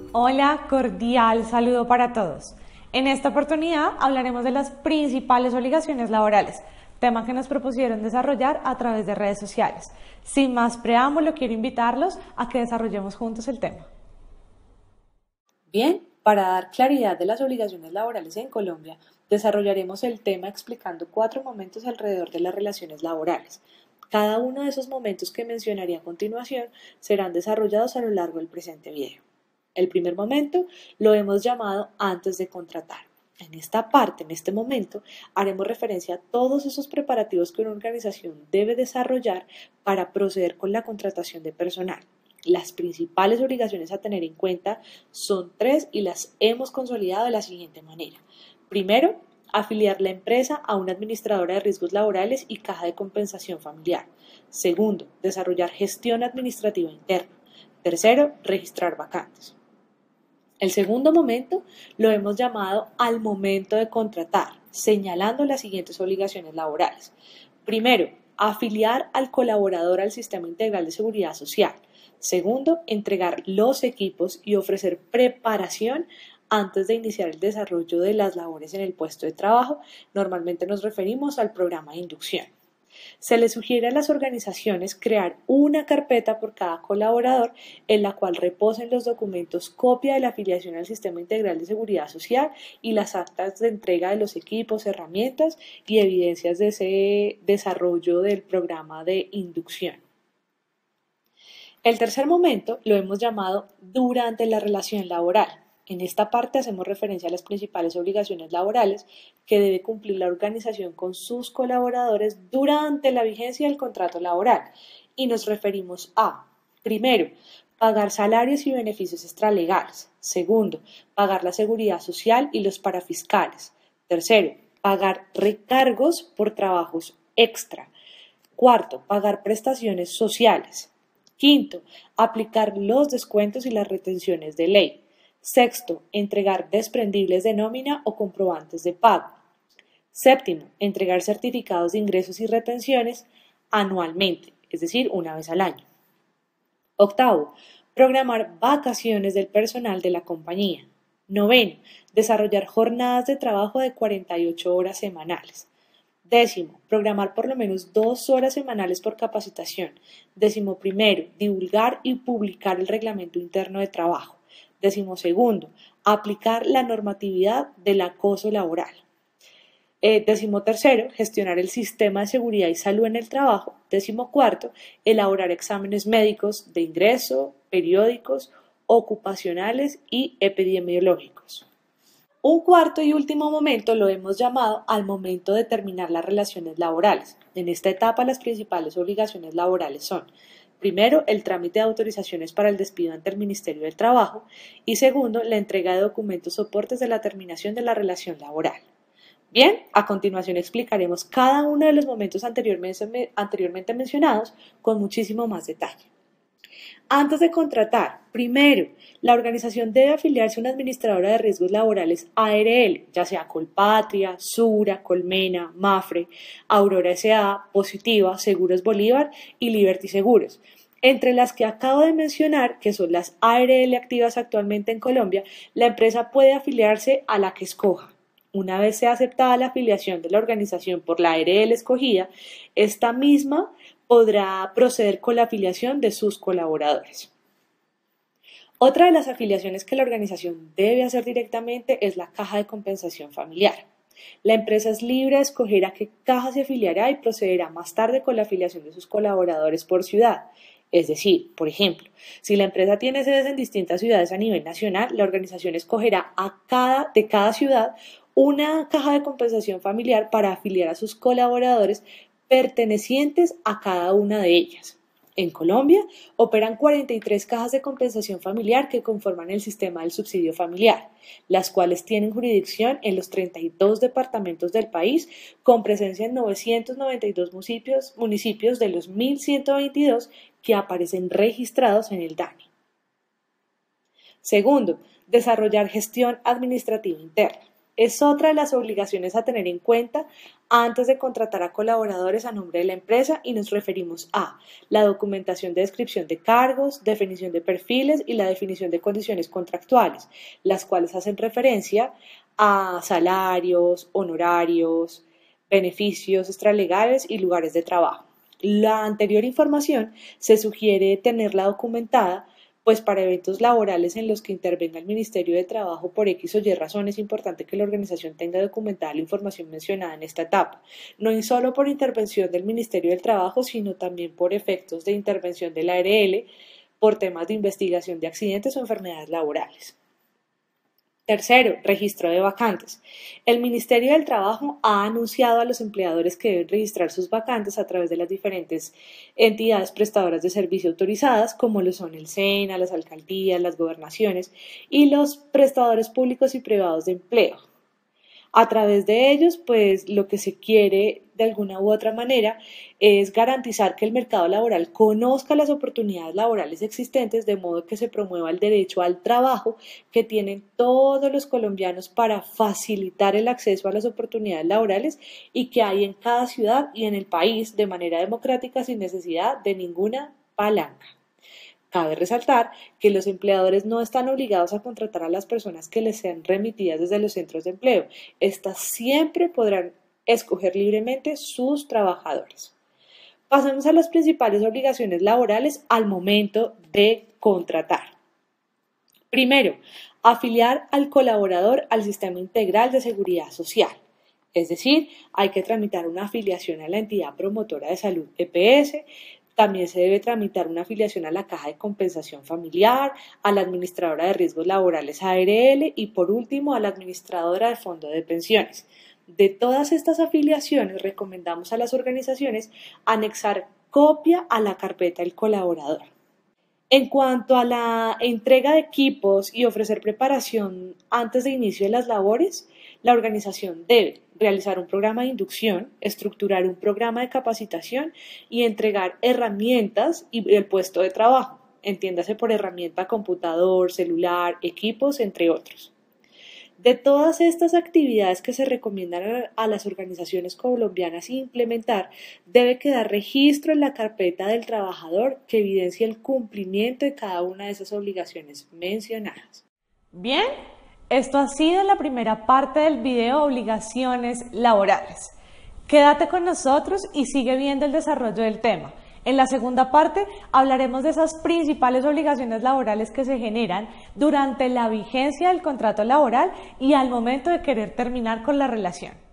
Hola, cordial saludo para todos. En esta oportunidad hablaremos de las principales obligaciones laborales, tema que nos propusieron desarrollar a través de redes sociales. Sin más preámbulo, quiero invitarlos a que desarrollemos juntos el tema. Bien, para dar claridad de las obligaciones laborales en Colombia, desarrollaremos el tema explicando 4 momentos alrededor de las relaciones laborales. Cada uno de esos momentos que mencionaré a continuación serán desarrollados a lo largo del presente video. El primer momento lo hemos llamado antes de contratar. En esta parte, en este momento, haremos referencia a todos esos preparativos que una organización debe desarrollar para proceder con la contratación de personal. Las principales obligaciones a tener en cuenta son 3 y las hemos consolidado de la siguiente manera. Primero, afiliar la empresa a una administradora de riesgos laborales y caja de compensación familiar. Segundo, desarrollar gestión administrativa interna. Tercero, registrar vacantes. El segundo momento lo hemos llamado al momento de contratar, señalando las siguientes obligaciones laborales. Primero, afiliar al colaborador al Sistema Integral de Seguridad Social. Segundo, entregar los equipos y ofrecer preparación antes de iniciar el desarrollo de las labores en el puesto de trabajo. Normalmente nos referimos al programa de inducción. Se le sugiere a las organizaciones crear una carpeta por cada colaborador en la cual reposen los documentos copia de la afiliación al Sistema Integral de Seguridad Social y las actas de entrega de los equipos, herramientas y evidencias de ese desarrollo del programa de inducción. El tercer momento lo hemos llamado durante la relación laboral. En esta parte hacemos referencia a las principales obligaciones laborales que debe cumplir la organización con sus colaboradores durante la vigencia del contrato laboral y nos referimos a, primero, pagar salarios y beneficios extralegales. Segundo, pagar la seguridad social y los parafiscales. Tercero, pagar recargos por trabajos extra. Cuarto, pagar prestaciones sociales. Quinto, aplicar los descuentos y las retenciones de ley. Sexto, entregar desprendibles de nómina o comprobantes de pago. Séptimo, entregar certificados de ingresos y retenciones anualmente, es decir, una vez al año. Octavo, programar vacaciones del personal de la compañía. Noveno, desarrollar jornadas de trabajo de 48 horas semanales. Décimo, programar por lo menos 2 horas semanales por capacitación. Décimo primero, divulgar y publicar el reglamento interno de trabajo. Décimo segundo, aplicar la normatividad del acoso laboral. Décimo tercero, gestionar el sistema de seguridad y salud en el trabajo. Décimo cuarto, elaborar exámenes médicos de ingreso, periódicos, ocupacionales y epidemiológicos. Un cuarto y último momento lo hemos llamado al momento de terminar las relaciones laborales. En esta etapa las principales obligaciones laborales son: primero, el trámite de autorizaciones para el despido ante el Ministerio del Trabajo y segundo, la entrega de documentos soportes de la terminación de la relación laboral. Bien, a continuación explicaremos cada uno de los momentos anteriormente mencionados con muchísimo más detalle. Antes de contratar, primero, la organización debe afiliarse a una administradora de riesgos laborales ARL, ya sea Colpatria, Sura, Colmena, Mafre, Aurora S.A., Positiva, Seguros Bolívar y Liberty Seguros. Entre las que acabo de mencionar, que son las ARL activas actualmente en Colombia, la empresa puede afiliarse a la que escoja. Una vez sea aceptada la afiliación de la organización por la ARL escogida, esta misma podrá proceder con la afiliación de sus colaboradores. Otra de las afiliaciones que la organización debe hacer directamente es la caja de compensación familiar. La empresa es libre de escoger a qué caja se afiliará y procederá más tarde con la afiliación de sus colaboradores por ciudad. Es decir, por ejemplo, si la empresa tiene sedes en distintas ciudades a nivel nacional, la organización escogerá de cada ciudad una caja de compensación familiar para afiliar a sus colaboradores pertenecientes a cada una de ellas. En Colombia operan 43 cajas de compensación familiar que conforman el sistema del subsidio familiar, las cuales tienen jurisdicción en los 32 departamentos del país, con presencia en 992 municipios de los 1.122 que aparecen registrados en el DANE. Segundo, desarrollar gestión administrativa interna. es otra de las obligaciones a tener en cuenta antes de contratar a colaboradores a nombre de la empresa y nos referimos a la documentación de descripción de cargos, definición de perfiles y la definición de condiciones contractuales, las cuales hacen referencia a salarios, honorarios, beneficios extralegales y lugares de trabajo. La anterior información se sugiere tenerla documentada, pues para eventos laborales en los que intervenga el Ministerio de Trabajo por X o Y razón es importante que la organización tenga documentada la información mencionada en esta etapa, no solo por intervención del Ministerio del Trabajo, sino también por efectos de intervención de la ARL, por temas de investigación de accidentes o enfermedades laborales. Tercero, registro de vacantes. El Ministerio del Trabajo ha anunciado a los empleadores que deben registrar sus vacantes a través de las diferentes entidades prestadoras de servicio autorizadas, como lo son el SENA, las alcaldías, las gobernaciones y los prestadores públicos y privados de empleo. A través de ellos, pues lo que se quiere de alguna u otra manera es garantizar que el mercado laboral conozca las oportunidades laborales existentes, de modo que se promueva el derecho al trabajo que tienen todos los colombianos para facilitar el acceso a las oportunidades laborales y que hay en cada ciudad y en el país de manera democrática sin necesidad de ninguna palanca. Cabe resaltar que los empleadores no están obligados a contratar a las personas que les sean remitidas desde los centros de empleo. Estas siempre podrán escoger libremente sus trabajadores. Pasemos a las principales obligaciones laborales al momento de contratar. Primero, afiliar al colaborador al Sistema Integral de Seguridad Social. Es decir, hay que tramitar una afiliación a la entidad promotora de salud EPS. También se debe tramitar una afiliación a la Caja de Compensación Familiar, a la Administradora de Riesgos Laborales ARL y por último a la Administradora del Fondo de Pensiones. De todas estas afiliaciones recomendamos a las organizaciones anexar copia a la carpeta del colaborador. En cuanto a la entrega de equipos y ofrecer preparación antes de inicio de las labores, la organización debe realizar un programa de inducción, estructurar un programa de capacitación y entregar herramientas y el puesto de trabajo, entiéndase por herramienta computador, celular, equipos, entre otros. De todas estas actividades que se recomiendan a las organizaciones colombianas implementar, debe quedar registro en la carpeta del trabajador que evidencie el cumplimiento de cada una de esas obligaciones mencionadas. Bien, esto ha sido la primera parte del video Obligaciones Laborales. Quédate con nosotros y sigue viendo el desarrollo del tema. En la segunda parte hablaremos de esas principales obligaciones laborales que se generan durante la vigencia del contrato laboral y al momento de querer terminar con la relación.